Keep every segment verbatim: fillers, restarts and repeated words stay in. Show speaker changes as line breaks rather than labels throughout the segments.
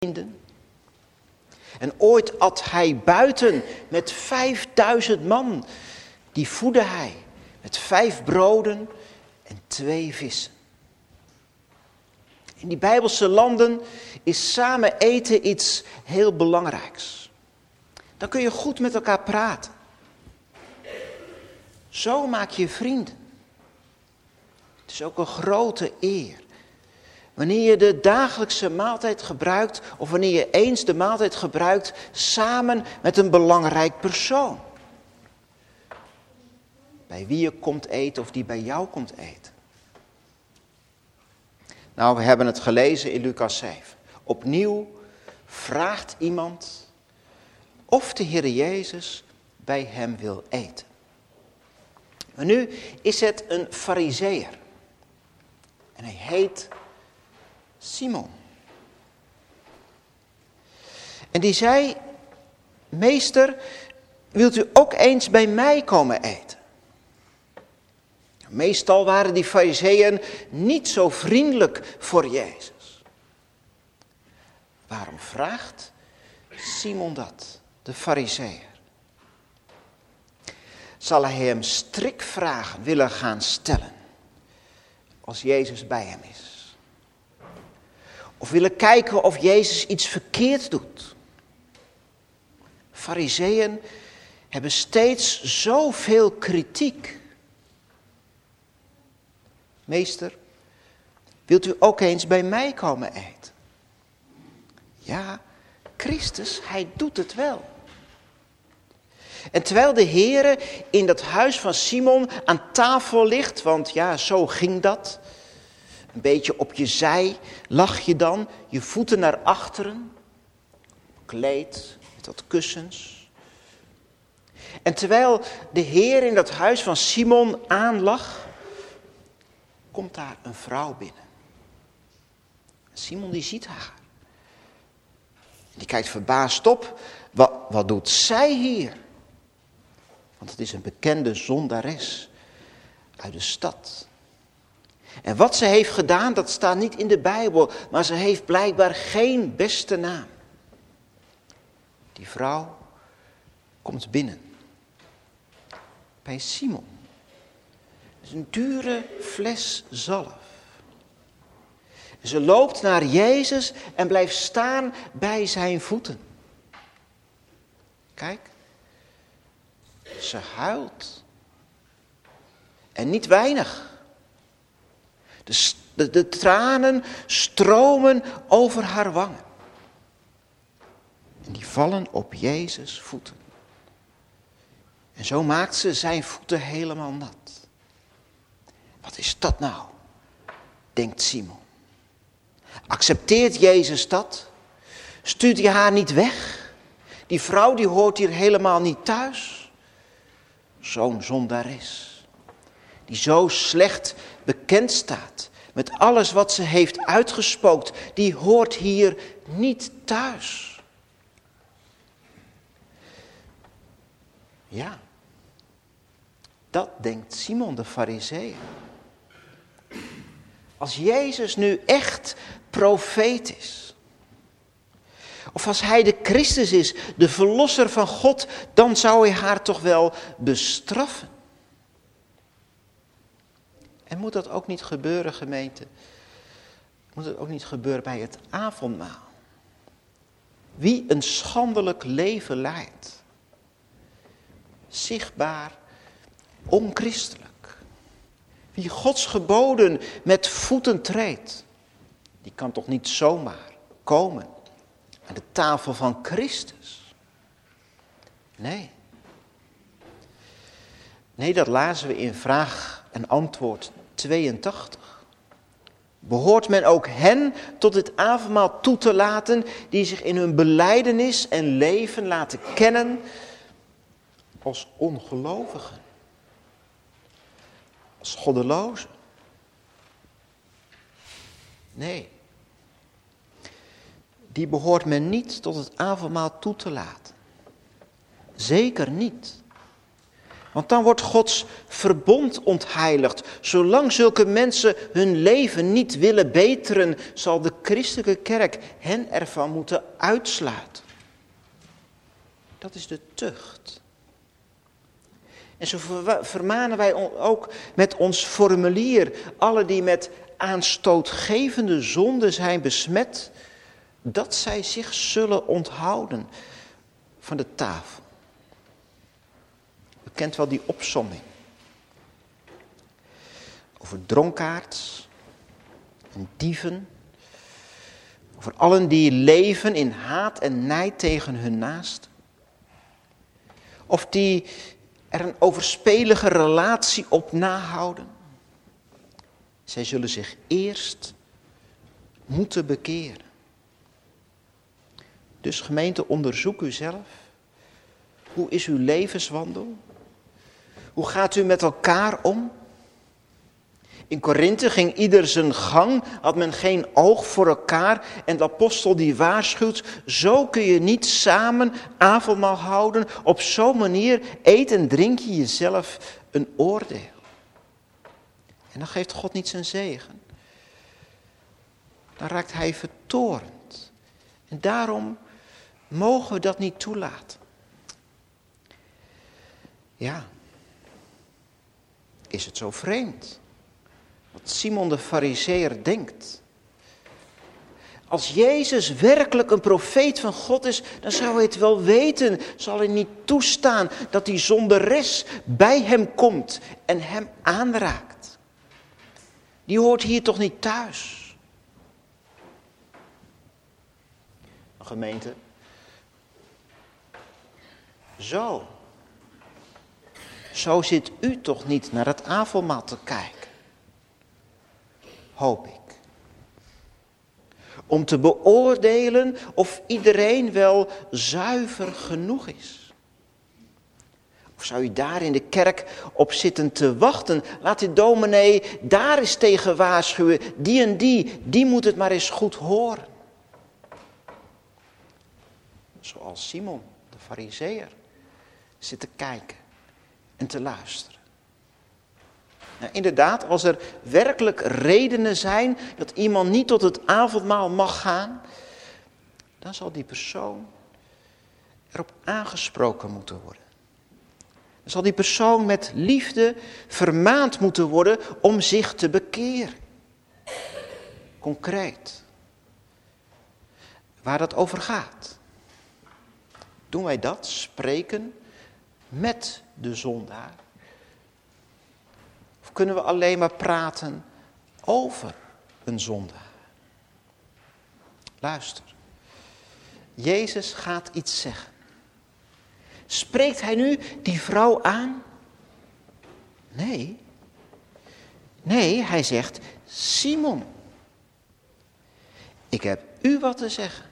vrienden. En ooit at hij buiten met vijfduizend man. Die voedde hij met vijf broden en twee vissen. In die Bijbelse landen is samen eten iets heel belangrijks. Dan kun je goed met elkaar praten. Zo maak je vrienden. Het is ook een grote eer. Wanneer je de dagelijkse maaltijd gebruikt, of wanneer je eens de maaltijd gebruikt, samen met een belangrijk persoon. Bij wie je komt eten of die bij jou komt eten. Nou, we hebben het gelezen in Lucas zeven. Opnieuw vraagt iemand of de Heer Jezus bij hem wil eten. Maar nu is het een Farizeeër. En hij heet Simon. En die zei, meester, wilt u ook eens bij mij komen eten? Meestal waren die Farizeeën niet zo vriendelijk voor Jezus. Waarom vraagt Simon dat, de Farizeeër? Zal hij hem strikvragen willen gaan stellen als Jezus bij hem is? Of willen kijken of Jezus iets verkeerd doet? Farizeeën hebben steeds zoveel kritiek. Meester, wilt u ook eens bij mij komen eten? Ja, Christus, hij doet het wel. En terwijl de Heere in dat huis van Simon aan tafel ligt, want ja, zo ging dat. Een beetje op je zij lag je dan, je voeten naar achteren. Kleed met wat kussens. En terwijl de Heer in dat huis van Simon aanlag, komt daar een vrouw binnen. Simon die ziet haar. Die kijkt verbaasd op. Wat, wat doet zij hier? Want het is een bekende zondares uit de stad. En wat ze heeft gedaan, dat staat niet in de Bijbel. Maar ze heeft blijkbaar geen beste naam. Die vrouw komt binnen. Bij Simon. Het is een dure fles zalf. Ze loopt naar Jezus en blijft staan bij zijn voeten. Kijk. Ze huilt. En niet weinig. De, de, de tranen stromen over haar wangen. En die vallen op Jezus' voeten. En zo maakt ze zijn voeten helemaal nat. Wat is dat nou? Denkt Simon. Accepteert Jezus dat? Stuurt hij haar niet weg? Die vrouw die hoort hier helemaal niet thuis. Zo'n zondares. Die zo slecht bekend staat. Met alles wat ze heeft uitgespookt. Die hoort hier niet thuis. Ja. Dat denkt Simon de Farizeeër. Als Jezus nu echt profeet is. Of als hij de Christus is, de verlosser van God, dan zou hij haar toch wel bestraffen. En moet dat ook niet gebeuren, gemeente? Moet het ook niet gebeuren bij het avondmaal? Wie een schandelijk leven leidt. Zichtbaar onchristelijk. Wie Gods geboden met voeten treedt. Die kan toch niet zomaar komen aan de tafel van Christus? Nee. Nee, dat lazen we in vraag en antwoord tweeëntachtig. Behoort men ook hen tot het avondmaal toe te laten die zich in hun belijdenis en leven laten kennen als ongelovigen? Als goddelozen? Nee. Die behoort men niet tot het avondmaal toe te laten. Zeker niet. Want dan wordt Gods verbond ontheiligd. Zolang zulke mensen hun leven niet willen beteren, zal de christelijke kerk hen ervan moeten uitsluiten. Dat is de tucht. En zo vermanen wij ook met ons formulier alle die met aanstootgevende zonden zijn besmet, dat zij zich zullen onthouden van de tafel. U kent wel die opsomming. Over dronkaards en dieven. Over allen die leven in haat en nijd tegen hun naast. Of die er een overspelige relatie op nahouden. Zij zullen zich eerst moeten bekeren. Dus gemeente, onderzoek u zelf. Hoe is uw levenswandel? Hoe gaat u met elkaar om? In Korinthe ging ieder zijn gang, had men geen oog voor elkaar. En de apostel die waarschuwt, zo kun je niet samen avondmaal houden. Op zo'n manier eet en drink je jezelf een oordeel. En dan geeft God niet zijn zegen. Dan raakt hij vertoornd. En daarom mogen we dat niet toelaten. Ja, is het zo vreemd wat Simon de Farizeeër denkt? Als Jezus werkelijk een profeet van God is, dan zou hij het wel weten. Zal hij niet toestaan dat die zonderes bij hem komt en hem aanraakt. Die hoort hier toch niet thuis? Gemeente, zo. Zo zit u toch niet naar het avondmaal te kijken. Hoop ik. Om te beoordelen of iedereen wel zuiver genoeg is. Of zou u daar in de kerk op zitten te wachten? Laat de dominee daar eens tegen waarschuwen. Die en die, die moet het maar eens goed horen. Zoals Simon, de Farizeeër, zit te kijken en te luisteren. Nou, inderdaad, als er werkelijk redenen zijn dat iemand niet tot het avondmaal mag gaan, dan zal die persoon erop aangesproken moeten worden. Dan zal die persoon met liefde vermaand moeten worden om zich te bekeren. Concreet. Waar dat over gaat. Doen wij dat, spreken met de zondaar? Of kunnen we alleen maar praten over een zondaar? Luister. Jezus gaat iets zeggen. Spreekt hij nu die vrouw aan? Nee. Nee, hij zegt, Simon, ik heb u wat te zeggen.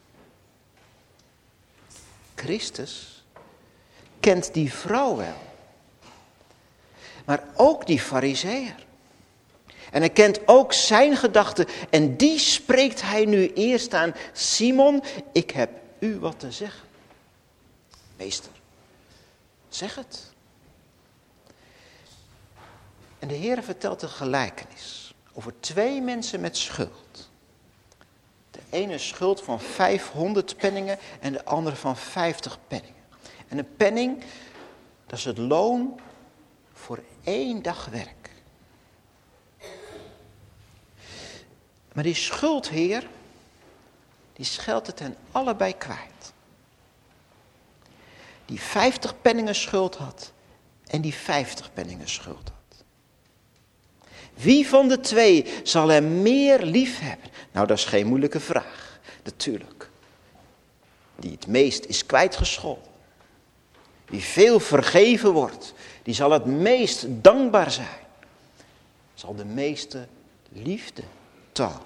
Christus kent die vrouw wel. Maar ook die Farizeeër. En hij kent ook zijn gedachten. En die spreekt hij nu eerst aan. Simon, ik heb u wat te zeggen. Meester, zeg het. En de Heer vertelt een gelijkenis over twee mensen met schuld. De ene schuld van vijfhonderd penningen en de andere van vijftig penningen. En een penning, dat is het loon voor één dag werk. Maar die schuldheer, die scheldt het hen allebei kwijt. Die vijftig penningen schuld had en die vijftig penningen schuld had. Wie van de twee zal hem meer lief hebben? Nou, dat is geen moeilijke vraag. Natuurlijk. Die het meest is kwijtgescholden. Wie veel vergeven wordt, die zal het meest dankbaar zijn. Zal de meeste liefde tonen.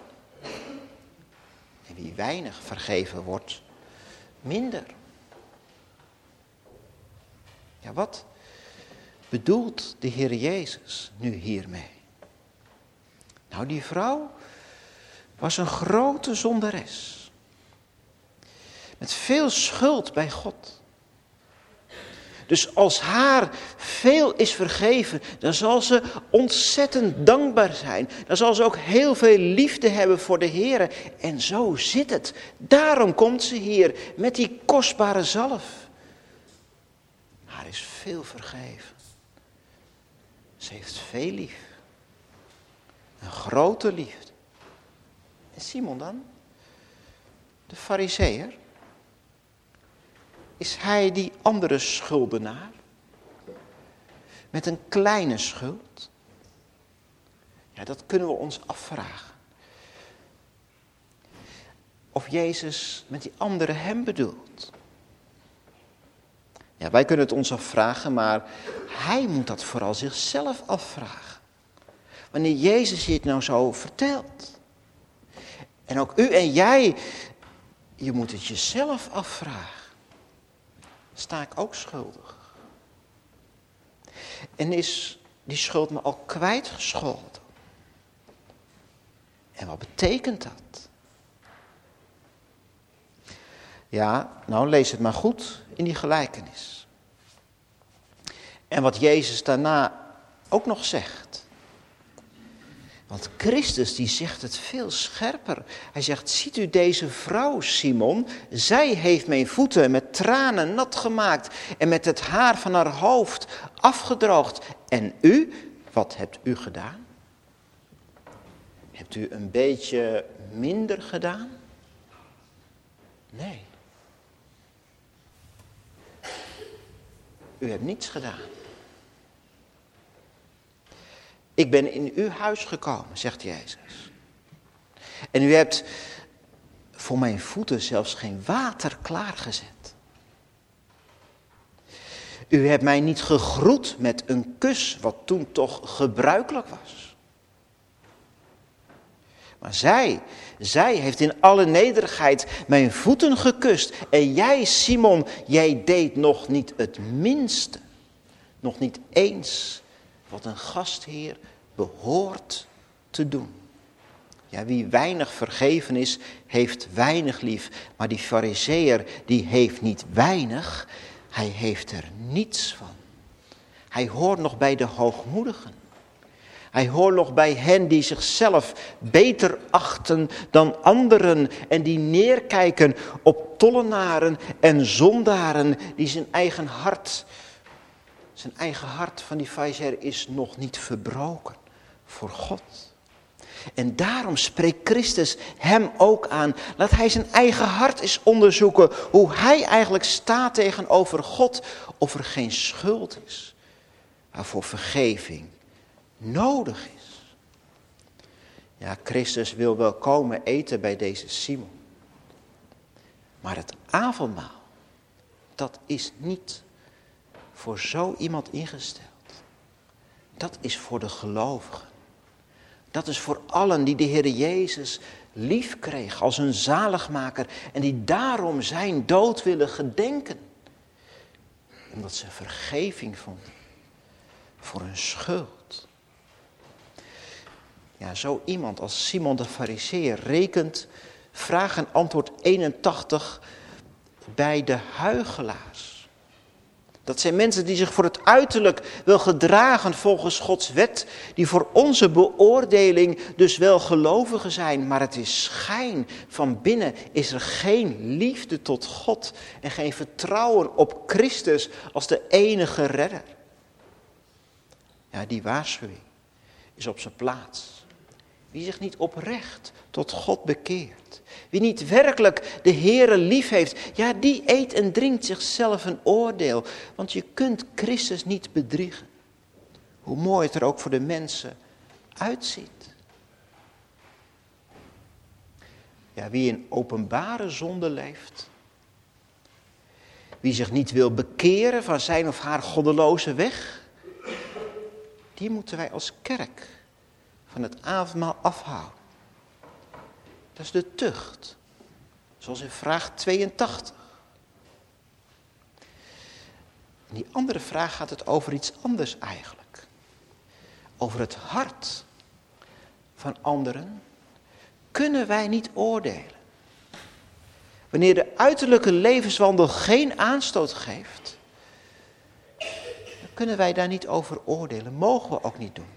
En wie weinig vergeven wordt, minder. Ja, wat bedoelt de Heer Jezus nu hiermee? Nou, die vrouw was een grote zondares. Met veel schuld bij God. Dus als haar veel is vergeven, dan zal ze ontzettend dankbaar zijn. Dan zal ze ook heel veel liefde hebben voor de Heer. En zo zit het. Daarom komt ze hier met die kostbare zalf. Haar is veel vergeven. Ze heeft veel lief. Een grote liefde. En Simon dan? De Farizeeër? Is hij die andere schuldenaar? Met een kleine schuld? Ja, dat kunnen we ons afvragen. Of Jezus met die andere hem bedoelt. Ja, wij kunnen het ons afvragen, maar hij moet dat vooral zichzelf afvragen. Wanneer Jezus je het nou zo vertelt. En ook u en jij, je moet het jezelf afvragen. Sta ik ook schuldig? En is die schuld me al kwijtgescholden? En wat betekent dat? Ja, nou lees het maar goed in die gelijkenis. En wat Jezus daarna ook nog zegt. Want Christus die zegt het veel scherper. Hij zegt, ziet u deze vrouw Simon? Zij heeft mijn voeten met tranen nat gemaakt en met het haar van haar hoofd afgedroogd. En u, wat hebt u gedaan? Hebt u een beetje minder gedaan? Nee. U hebt niets gedaan. Ik ben in uw huis gekomen, zegt Jezus. En u hebt voor mijn voeten zelfs geen water klaargezet. U hebt mij niet gegroet met een kus, wat toen toch gebruikelijk was. Maar zij, zij heeft in alle nederigheid mijn voeten gekust. En jij, Simon, jij deed nog niet het minste. Nog niet eens wat een gastheer behoort te doen. Ja, wie weinig vergeven is, heeft weinig lief. Maar die Farizeeër, die heeft niet weinig, hij heeft er niets van. Hij hoort nog bij de hoogmoedigen. Hij hoort nog bij hen die zichzelf beter achten dan anderen. En die neerkijken op tollenaren en zondaren die zijn eigen hart... Zijn eigen hart van die Farizeeër is nog niet verbroken voor God. En daarom spreekt Christus hem ook aan. Laat hij zijn eigen hart eens onderzoeken. Hoe hij eigenlijk staat tegenover God. Of er geen schuld is. Waarvoor vergeving nodig is. Ja, Christus wil wel komen eten bij deze Simon. Maar het avondmaal, dat is niet voor zo iemand ingesteld. Dat is voor de gelovigen. Dat is voor allen die de Heer Jezus lief kreeg als een zaligmaker. En die daarom zijn dood willen gedenken. Omdat ze vergeving vonden voor hun schuld. Ja, zo iemand als Simon de Farizeeër rekent vraag en antwoord eenentachtig bij de huichelaars. Dat zijn mensen die zich voor het uiterlijk wel gedragen volgens Gods wet. Die voor onze beoordeling dus wel gelovigen zijn. Maar het is schijn. Van binnen is er geen liefde tot God. En geen vertrouwen op Christus als de enige redder. Ja, die waarschuwing is op zijn plaats. Wie zich niet oprecht tot God bekeert. Wie niet werkelijk de Heere lief heeft. Ja, die eet en drinkt zichzelf een oordeel. Want je kunt Christus niet bedriegen. Hoe mooi het er ook voor de mensen uitziet. Ja, wie in openbare zonde leeft. Wie zich niet wil bekeren van zijn of haar goddeloze weg. Die moeten wij als kerk van het avondmaal afhouden. Dat is de tucht. Zoals in vraag tweeëntachtig. In die andere vraag gaat het over iets anders eigenlijk. Over het hart van anderen kunnen wij niet oordelen. Wanneer de uiterlijke levenswandel geen aanstoot geeft, Kunnen wij daar niet over oordelen? Mogen we ook niet doen.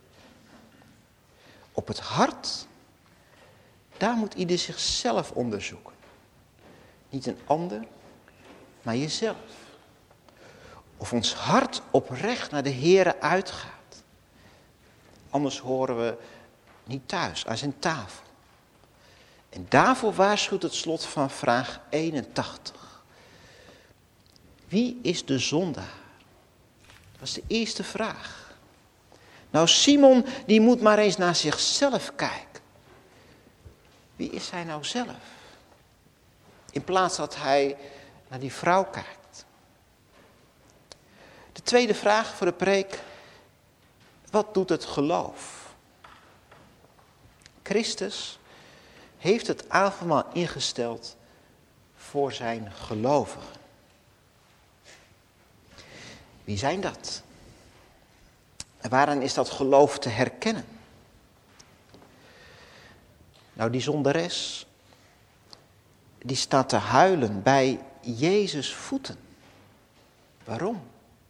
Op het hart, daar moet ieder zichzelf onderzoeken. Niet een ander, maar jezelf. Of ons hart oprecht naar de Heere uitgaat. Anders horen we niet thuis aan zijn tafel. En daarvoor waarschuwt het slot van vraag eenentachtig. Wie is de zondaar? Dat was de eerste vraag. Nou, Simon, die moet maar eens naar zichzelf kijken. Wie is hij nou zelf? In plaats dat hij naar die vrouw kijkt. De tweede vraag voor de preek. Wat doet het geloof? Christus heeft het avondmaal ingesteld voor zijn gelovigen. Wie zijn dat? En waarin is dat geloof te herkennen? Nou, die zondares, die staat te huilen bij Jezus' voeten. Waarom?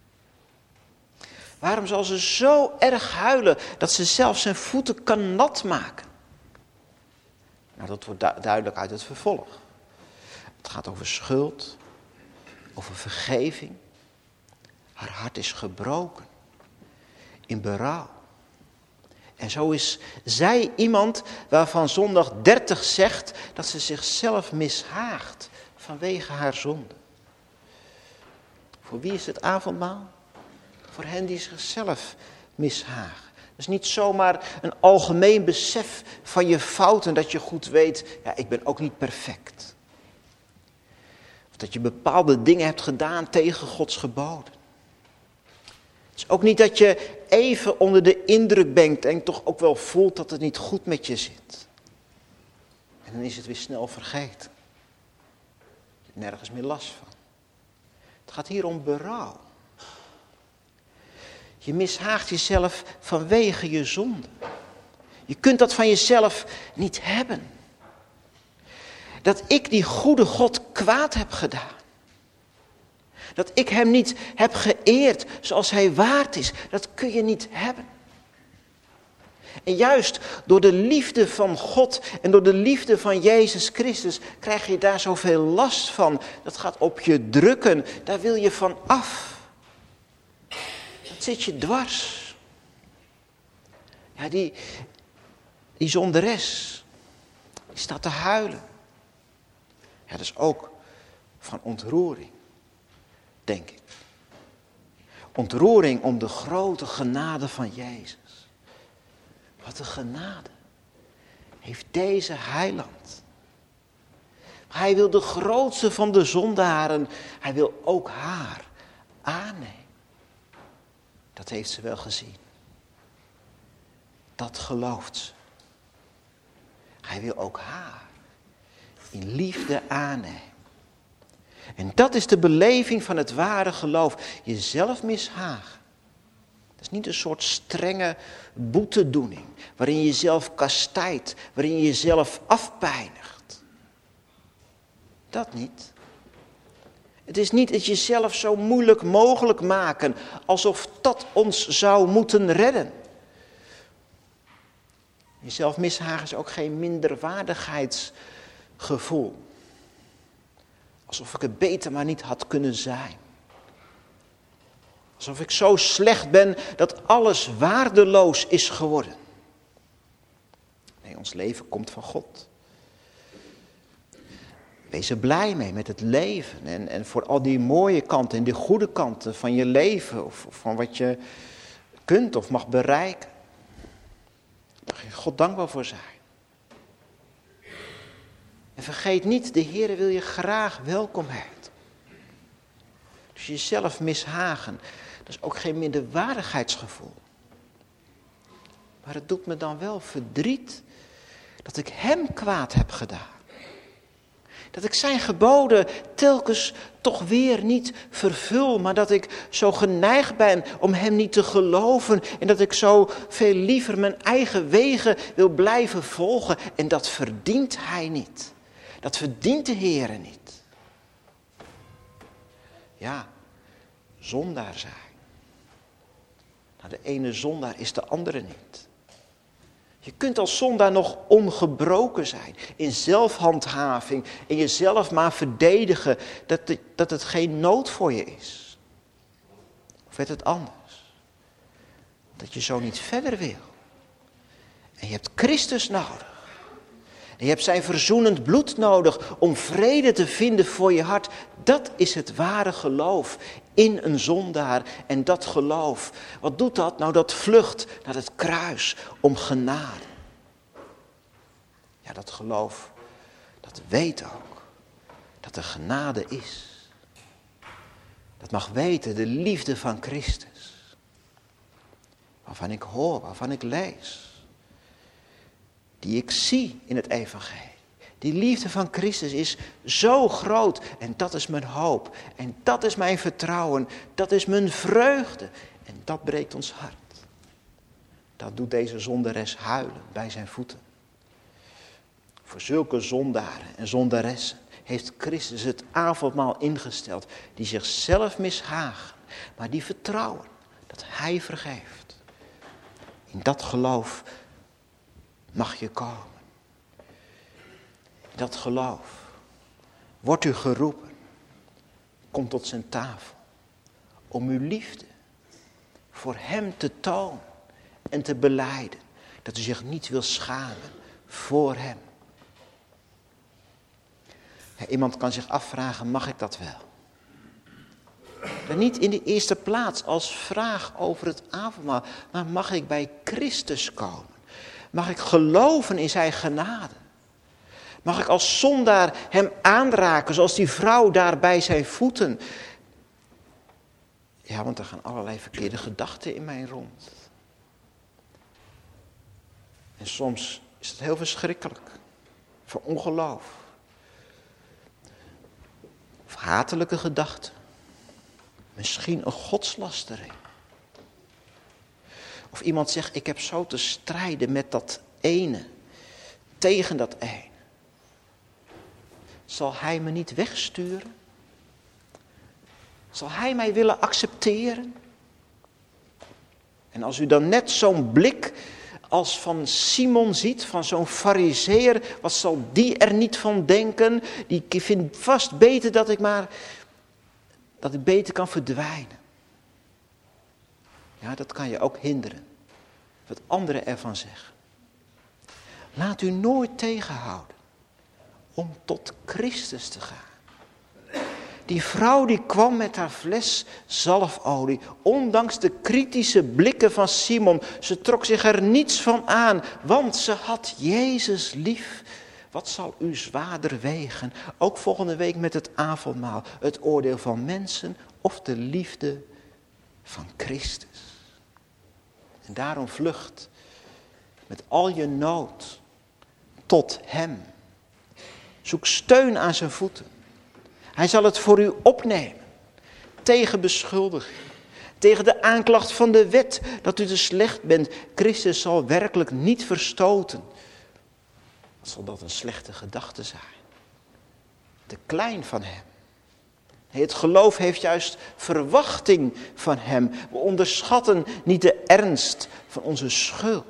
Waarom zal ze zo erg huilen dat ze zelfs zijn voeten kan nat maken? Nou, dat wordt du- duidelijk uit het vervolg. Het gaat over schuld, over vergeving. Haar hart is gebroken, in berouw. En zo is zij iemand waarvan zondag dertig zegt dat ze zichzelf mishaagt vanwege haar zonde. Voor wie is het avondmaal? Voor hen die zichzelf mishagen. Het is niet zomaar een algemeen besef van je fouten, dat je goed weet, ja, ik ben ook niet perfect. Of dat je bepaalde dingen hebt gedaan tegen Gods geboden. Het is ook niet dat je even onder de indruk bent en toch ook wel voelt dat het niet goed met je zit. En dan is het weer snel vergeten. Je hebt nergens meer last van. Het gaat hier om berouw. Je mishaagt jezelf vanwege je zonde. Je kunt dat van jezelf niet hebben. Dat ik die goede God kwaad heb gedaan. Dat ik hem niet heb geëerd zoals hij waard is. Dat kun je niet hebben. En juist door de liefde van God en door de liefde van Jezus Christus krijg je daar zoveel last van. Dat gaat op je drukken. Daar wil je van af. Dat zit je dwars. Ja, die, die zondares, die staat te huilen. Ja, dat is ook van ontroering, denk ik. Ontroering om de grote genade van Jezus. Wat een genade heeft deze heiland. Hij wil de grootste van de zondaren, hij wil ook haar aannemen. Dat heeft ze wel gezien. Dat gelooft ze. Hij wil ook haar in liefde aannemen. En dat is de beleving van het ware geloof. Jezelf mishagen. Dat is niet een soort strenge boetedoening. Waarin je jezelf kastijdt. Waarin je jezelf afpijnigt. Dat niet. Het is niet het jezelf zo moeilijk mogelijk maken. Alsof dat ons zou moeten redden. Jezelf mishagen is ook geen minderwaardigheidsgevoel. Alsof ik het beter maar niet had kunnen zijn. Alsof ik zo slecht ben dat alles waardeloos is geworden. Nee, ons leven komt van God. Wees er blij mee met het leven. En, en voor al die mooie kanten en die goede kanten van je leven. Of, of van wat je kunt of mag bereiken. Daar mag je God dankbaar voor zijn. En vergeet niet, de Heere wil je graag welkom heten. Dus jezelf mishagen, dat is ook geen minderwaardigheidsgevoel. Maar het doet me dan wel verdriet dat ik hem kwaad heb gedaan. Dat ik zijn geboden telkens toch weer niet vervul, maar dat ik zo geneigd ben om hem niet te geloven. En dat ik zo veel liever mijn eigen wegen wil blijven volgen. En dat verdient hij niet. Dat verdient de Heere niet. Ja, zondaar zijn. Nou, de ene zondaar is de andere niet. Je kunt als zondaar nog ongebroken zijn. In zelfhandhaving. In jezelf maar verdedigen. Dat het, dat het geen nood voor je is. Of werd het anders? Dat je zo niet verder wil. En je hebt Christus nodig. En je hebt zijn verzoenend bloed nodig om vrede te vinden voor je hart. Dat is het ware geloof in een zondaar. En dat geloof, wat doet dat? Nou, dat vlucht naar het kruis om genade. Ja, dat geloof, dat weet ook dat er genade is. Dat mag weten, de liefde van Christus. Waarvan ik hoor, waarvan ik lees. Die ik zie in het evangelie. Die liefde van Christus is zo groot. En dat is mijn hoop. En dat is mijn vertrouwen. Dat is mijn vreugde. En dat breekt ons hart. Dat doet deze zondares huilen bij zijn voeten. Voor zulke zondaren en zondaressen heeft Christus het avondmaal ingesteld. Die zichzelf mishagen. Maar die vertrouwen dat hij vergeeft. In dat geloof mag je komen. Dat geloof. Wordt u geroepen. Kom tot zijn tafel. Om uw liefde voor hem te tonen. En te belijden. Dat u zich niet wil schamen voor hem. Ja, iemand kan zich afvragen, mag ik dat wel? Maar niet in de eerste plaats als vraag over het avondmaal. Maar mag ik bij Christus komen? Mag ik geloven in zijn genade? Mag ik als zondaar hem aanraken, zoals die vrouw daar bij zijn voeten? Ja, want er gaan allerlei verkeerde gedachten in mij rond. En soms is het heel verschrikkelijk. Voor ongeloof. Of hatelijke gedachten. Misschien een godslastering. Of iemand zegt, ik heb zo te strijden met dat ene. Tegen dat ene. Zal hij me niet wegsturen? Zal hij mij willen accepteren? En als u dan net zo'n blik als van Simon ziet, van zo'n farizeer, wat zal die er niet van denken? Die vindt vast beter dat ik maar, dat ik beter kan verdwijnen. Ja, dat kan je ook hinderen. Wat anderen ervan zeggen. Laat u nooit tegenhouden om tot Christus te gaan. Die vrouw die kwam met haar fles zalfolie, ondanks de kritische blikken van Simon. Ze trok zich er niets van aan, want ze had Jezus lief. Wat zal u zwaarder wegen? Ook volgende week met het avondmaal. Het oordeel van mensen of de liefde van Christus. En daarom vlucht met al je nood tot hem. Zoek steun aan zijn voeten. Hij zal het voor u opnemen. Tegen beschuldiging. Tegen de aanklacht van de wet dat u te slecht bent. Christus zal werkelijk niet verstoten. Wat zal dat een slechte gedachte zijn? Te klein van hem. Nee, het geloof heeft juist verwachting van hem. We onderschatten niet de ernst van onze schuld.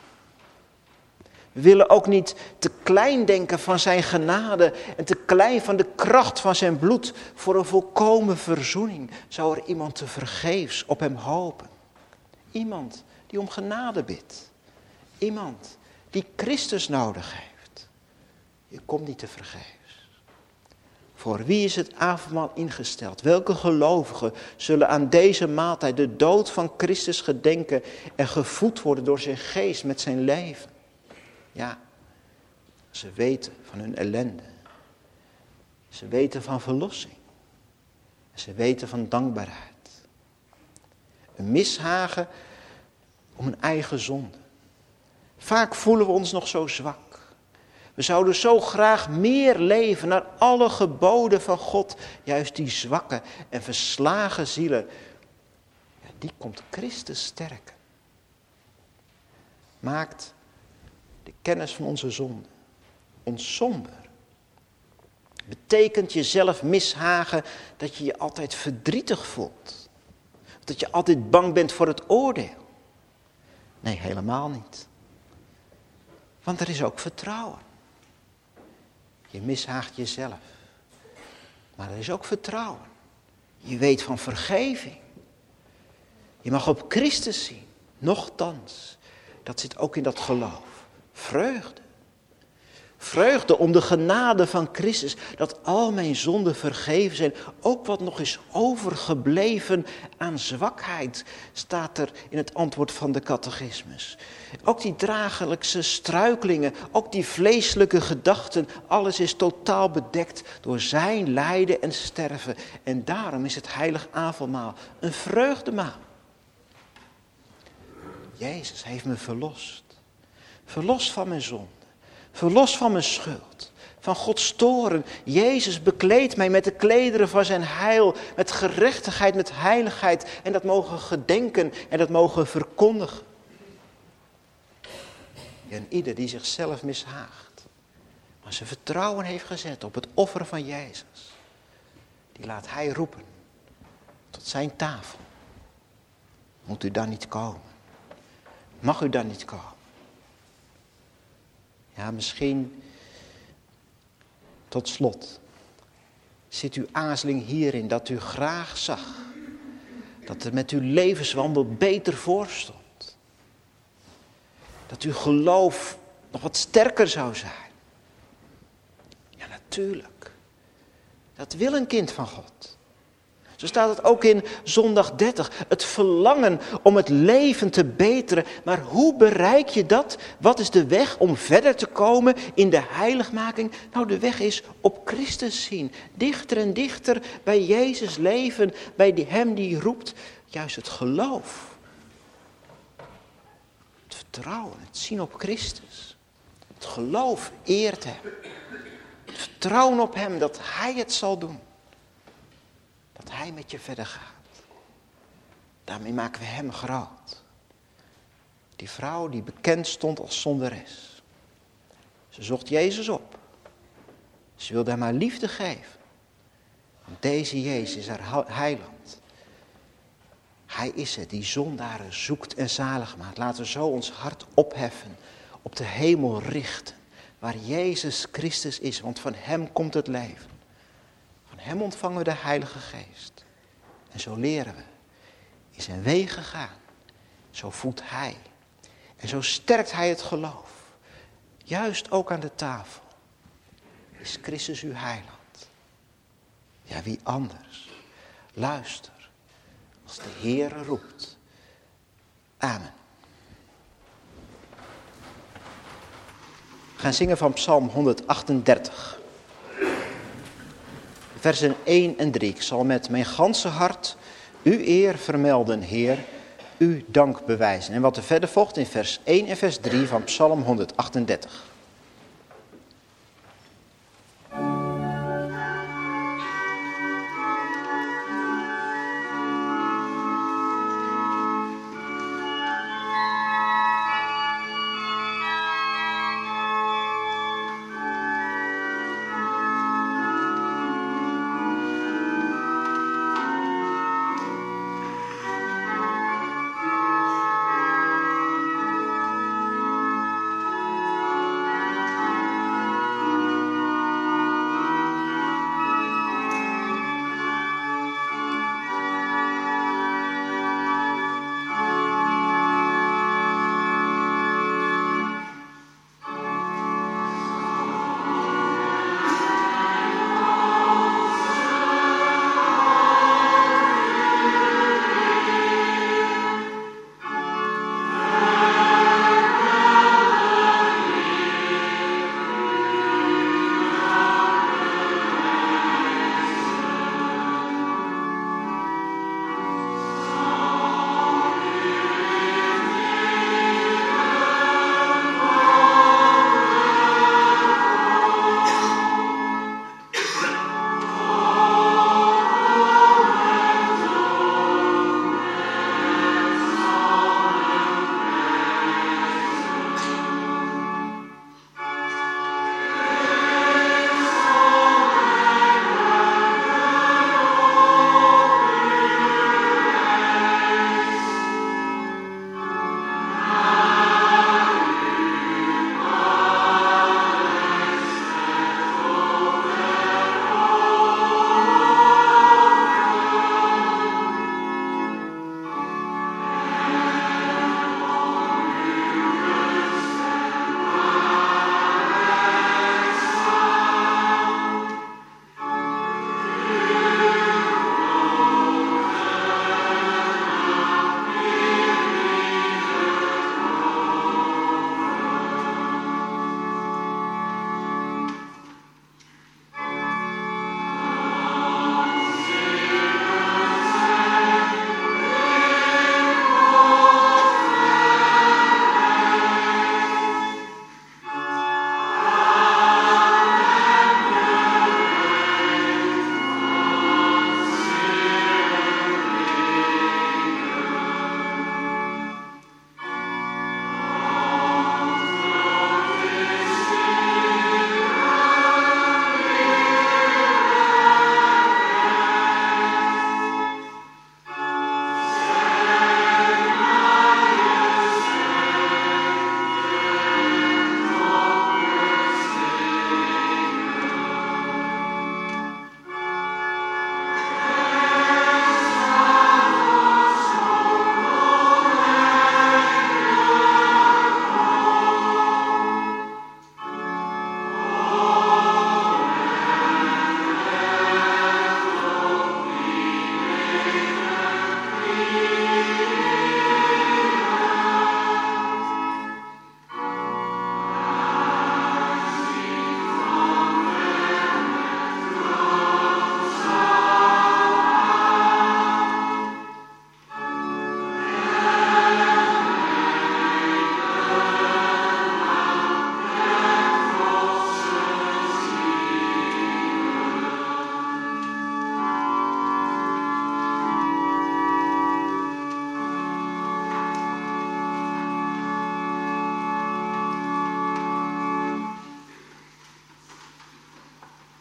We willen ook niet te klein denken van zijn genade en te klein van de kracht van zijn bloed. Voor een volkomen verzoening zou er iemand te vergeefs op hem hopen. Iemand die om genade bidt. Iemand die Christus nodig heeft. Je komt niet te vergeefs. Voor wie is het avondmaal ingesteld? Welke gelovigen zullen aan deze maaltijd de dood van Christus gedenken en gevoed worden door zijn geest met zijn leven? Ja, ze weten van hun ellende. Ze weten van verlossing. Ze weten van dankbaarheid. Een mishagen om een eigen zonde. Vaak voelen we ons nog zo zwak. We zouden zo graag meer leven naar alle geboden van God. Juist die zwakke en verslagen zielen, ja, die komt Christus sterken. Maakt de kennis van onze zonde ons somber. Betekent jezelf mishagen dat je je altijd verdrietig voelt. Dat je altijd bang bent voor het oordeel. Nee, helemaal niet. Want er is ook vertrouwen. Je mishaagt jezelf. Maar er is ook vertrouwen. Je weet van vergeving. Je mag op Christus zien. Nochtans. Dat zit ook in dat geloof. Vreugde. Vreugde om de genade van Christus. Dat al mijn zonden vergeven zijn. Ook wat nog is overgebleven aan zwakheid. Staat er in het antwoord van de catechismus. Ook die dagelijkse struikelingen. Ook die vleeselijke gedachten. Alles is totaal bedekt door zijn lijden en sterven. En daarom is het heilig avondmaal een vreugdemaal. Jezus heeft me verlost. Verlost van mijn zonde. Verlost van mijn schuld. Van Gods toorn. Jezus bekleedt mij met de klederen van zijn heil. Met gerechtigheid, met heiligheid. En dat mogen gedenken en dat mogen verkondigen. En ieder die zichzelf mishaagt. Maar zijn vertrouwen heeft gezet op het offer van Jezus. Die laat hij roepen. Tot zijn tafel. Moet u dan niet komen? Mag u dan niet komen? Ja, misschien tot slot zit uw aarzeling hierin dat u graag zag dat het met uw levenswandel beter voor stond. Dat uw geloof nog wat sterker zou zijn. Ja, natuurlijk. Dat wil een kind van God. Zo staat het ook in zondag dertig. Het verlangen om het leven te beteren. Maar hoe bereik je dat? Wat is de weg om verder te komen in de heiligmaking? Nou, de weg is op Christus zien. Dichter en dichter bij Jezus leven. Bij die, hem die roept. Juist het geloof. Het vertrouwen. Het zien op Christus. Het geloof eert hem. Het vertrouwen op hem dat hij het zal doen. Dat hij met je verder gaat. Daarmee maken we hem groot. Die vrouw die bekend stond als zonderes. Ze zocht Jezus op. Ze wilde hem haar liefde geven. Want deze Jezus is haar heiland. Hij is het die zondaren zoekt en zalig maakt. Laten we zo ons hart opheffen. Op de hemel richten. Waar Jezus Christus is. Want van hem komt het leven. Van hem ontvangen we de Heilige Geest. En zo leren we in zijn wegen gaan. Zo voedt hij. En zo sterkt hij het geloof. Juist ook aan de tafel. Is Christus uw heiland? Ja, wie anders? Luister. Als de Heere roept. Amen. We gaan zingen van Psalm honderdachtendertig. Versen één en drie. Ik zal met mijn ganse hart uw eer vermelden, Heer, uw dank bewijzen. En wat er verder volgt in vers één en vers drie van Psalm honderdachtendertig.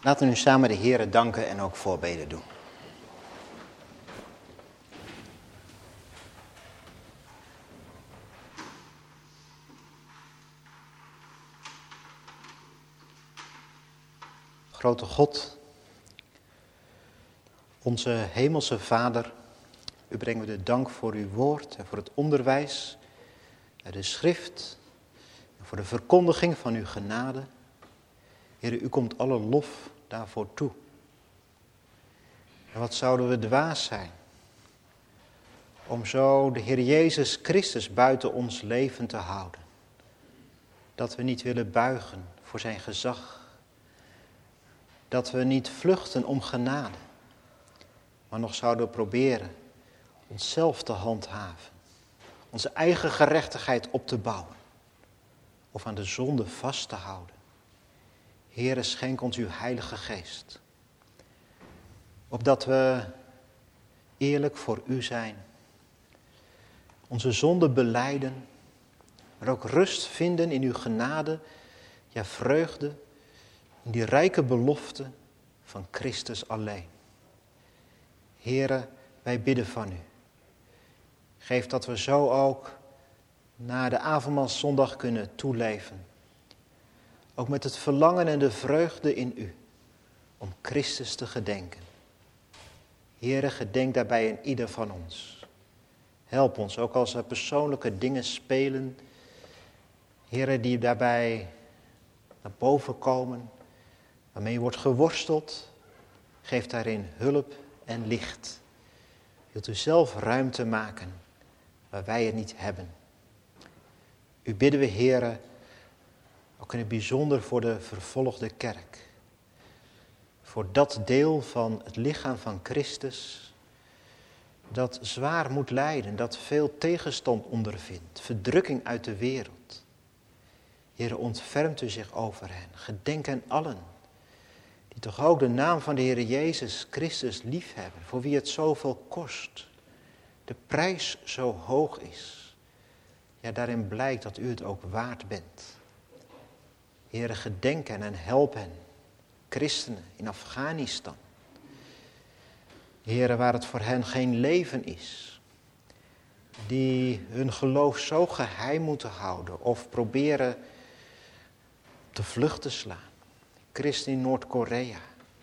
Laten we nu samen de Heere danken en ook voorbeden doen. Grote God, onze hemelse Vader, u brengen we de dank voor uw woord en voor het onderwijs, de schrift, en voor de verkondiging van uw genade. Heere, u komt alle lof daarvoor toe. En wat zouden we dwaas zijn om zo de Heer Jezus Christus buiten ons leven te houden. Dat we niet willen buigen voor zijn gezag. Dat we niet vluchten om genade, maar nog zouden we proberen onszelf te handhaven. Onze eigen gerechtigheid op te bouwen of aan de zonde vast te houden. Heere, schenk ons uw heilige geest. Opdat we eerlijk voor u zijn. Onze zonde belijden, maar ook rust vinden in uw genade, ja vreugde, in die rijke belofte van Christus alleen. Heere, wij bidden van u. Geef dat we zo ook na de avondmaalszondag kunnen toeleven. Ook met het verlangen en de vreugde in u, om Christus te gedenken. Heere, gedenk daarbij in ieder van ons. Help ons, ook als er persoonlijke dingen spelen. Heere, die daarbij naar boven komen, waarmee wordt geworsteld. Geef daarin hulp en licht. Wilt u zelf ruimte maken waar wij het niet hebben. U bidden we, Heere, ook in het bijzonder voor de vervolgde kerk. Voor dat deel van het lichaam van Christus dat zwaar moet lijden, dat veel tegenstand ondervindt, verdrukking uit de wereld. Heere, ontfermt u zich over hen. Gedenk aan allen die toch ook de naam van de Heer Jezus Christus liefhebben, voor wie het zoveel kost, de prijs zo hoog is. Ja, daarin blijkt dat u het ook waard bent. Heere, gedenk hen en help hen, christenen in Afghanistan. Heere, waar het voor hen geen leven is, die hun geloof zo geheim moeten houden of proberen te vlucht te slaan. Christen in Noord-Korea,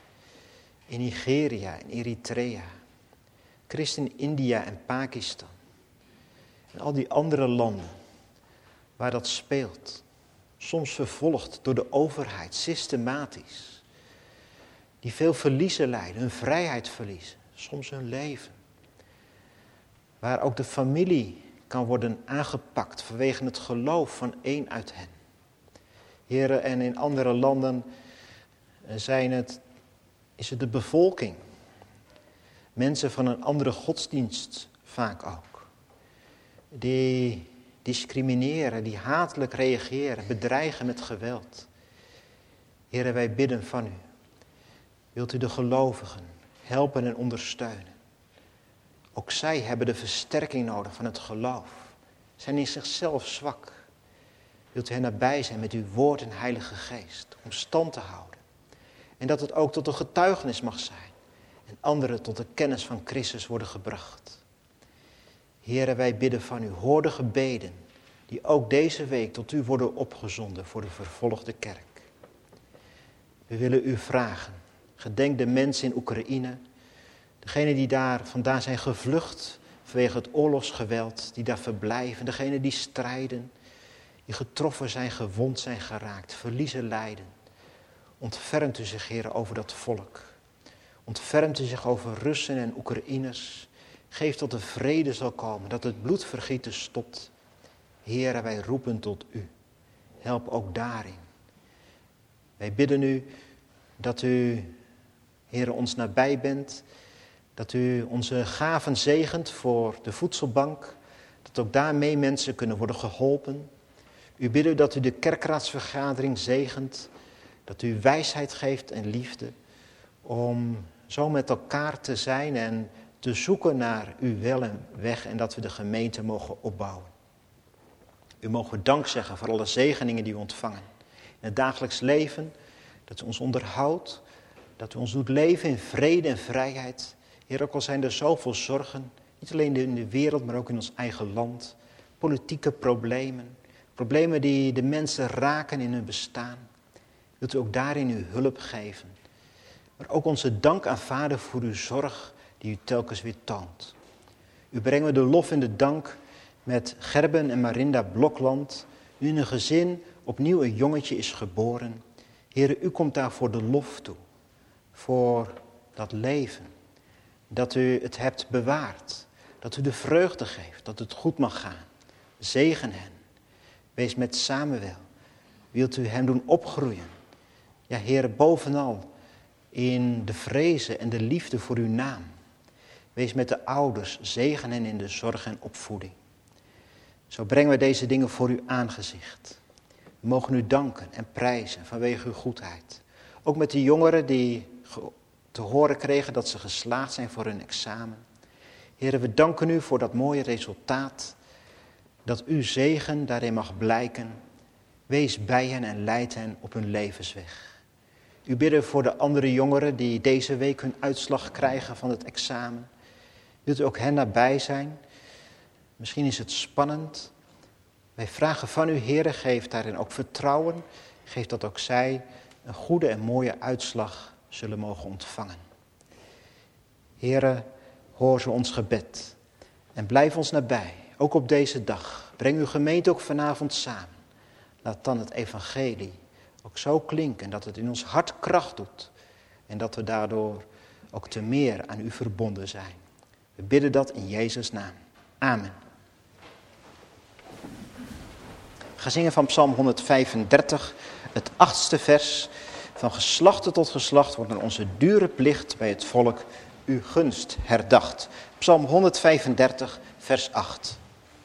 in Nigeria, in Eritrea, christen in India en Pakistan. En al die andere landen waar dat speelt. Soms vervolgd door de overheid, systematisch. Die veel verliezen lijden, hun vrijheid verliezen, soms hun leven. Waar ook de familie kan worden aangepakt vanwege het geloof van één uit hen. Heren, en in andere landen zijn het, is het de bevolking. Mensen van een andere godsdienst vaak ook. Die discrimineren, die hatelijk reageren, bedreigen met geweld. Heren, wij bidden van u. Wilt u de gelovigen helpen en ondersteunen? Ook zij hebben de versterking nodig van het geloof. Zijn in zichzelf zwak. Wilt u hen nabij zijn met uw woord en heilige geest, om stand te houden. En dat het ook tot een getuigenis mag zijn. En anderen tot de kennis van Christus worden gebracht. Heere, wij bidden van u, hoor de gebeden die ook deze week tot u worden opgezonden voor de vervolgde kerk. We willen u vragen, gedenk de mensen in Oekraïne, degenen die daar vandaan zijn gevlucht vanwege het oorlogsgeweld, die daar verblijven, degenen die strijden, die getroffen zijn, gewond zijn geraakt, verliezen lijden. Ontfermt u zich, Heer, over dat volk. Ontfermt u zich over Russen en Oekraïners. Geef dat de vrede zal komen, dat het bloedvergieten stopt. Heere, wij roepen tot u. Help ook daarin. Wij bidden u dat u, Heere, ons nabij bent. Dat u onze gaven zegent voor de voedselbank. Dat ook daarmee mensen kunnen worden geholpen. U bidden u dat u de kerkraadsvergadering zegent. Dat u wijsheid geeft en liefde. Om zo met elkaar te zijn en te zoeken naar uw wel en weg. En dat we de gemeente mogen opbouwen. U mogen dank zeggen voor alle zegeningen die we ontvangen. In het dagelijks leven, dat u ons onderhoudt. Dat u ons doet leven in vrede en vrijheid. Heer, ook al zijn er zoveel zorgen, niet alleen in de wereld, maar ook in ons eigen land. Politieke problemen, problemen die de mensen raken in hun bestaan. Wilt u ook daarin uw hulp geven. Maar ook onze dank aan Vader voor uw zorg die u telkens weer toont. U brengen de lof en de dank met Gerben en Marinda Blokland. Nu in een gezin opnieuw een jongetje is geboren. Heer, u komt daar voor de lof toe. Voor dat leven. Dat u het hebt bewaard. Dat u de vreugde geeft. Dat het goed mag gaan. Zegen hen. Wees met Samuel. Wilt u hem doen opgroeien. Ja, Heer, bovenal in de vrezen en de liefde voor uw naam. Wees met de ouders. Zegen hen in de zorg en opvoeding. Zo brengen we deze dingen voor uw aangezicht. We mogen u danken en prijzen vanwege uw goedheid. Ook met de jongeren die te horen kregen dat ze geslaagd zijn voor hun examen. Heren, we danken u voor dat mooie resultaat. Dat uw zegen daarin mag blijken. Wees bij hen en leid hen op hun levensweg. U bidden voor de andere jongeren die deze week hun uitslag krijgen van het examen. Wilt u ook hen nabij zijn? Misschien is het spannend. Wij vragen van u, Heere, geef daarin ook vertrouwen. Geef dat ook zij een goede en mooie uitslag zullen mogen ontvangen. Heere, hoor zo ons gebed en blijf ons nabij, ook op deze dag. Breng uw gemeente ook vanavond samen. Laat dan het evangelie ook zo klinken dat het in ons hart kracht doet en dat we daardoor ook te meer aan u verbonden zijn. We bidden dat in Jezus' naam. Amen. We gaan zingen van Psalm honderdvijfendertig, het achtste vers. Van geslachte tot geslacht wordt naar onze dure plicht bij het volk uw gunst herdacht. Psalm honderdvijfendertig, vers acht.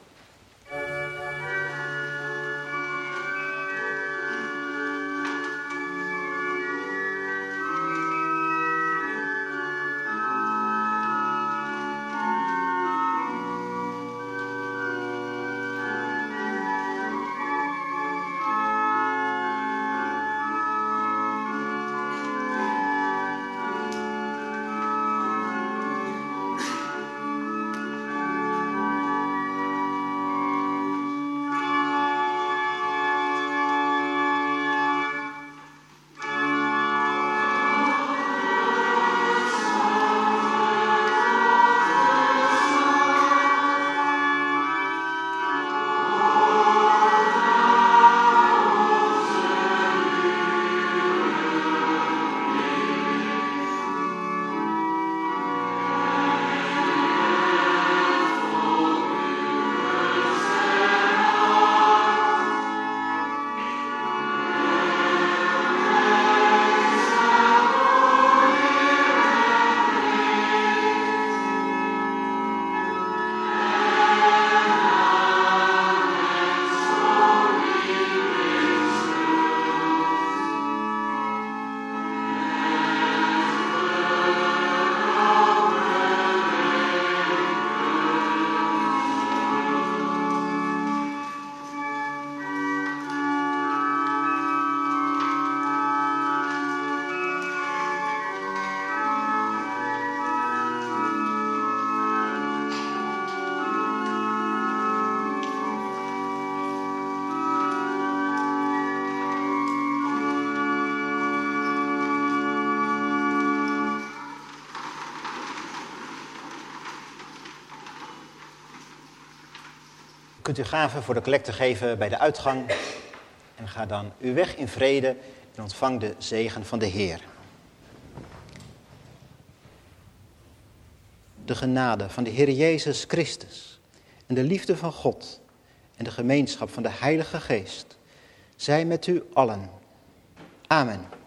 Kunt u gaven voor de collecte geven bij de uitgang. En ga dan uw weg in vrede en ontvang de zegen van de Heer. De genade van de Heer Jezus Christus en de liefde van God en de gemeenschap van de Heilige Geest zij met u allen. Amen.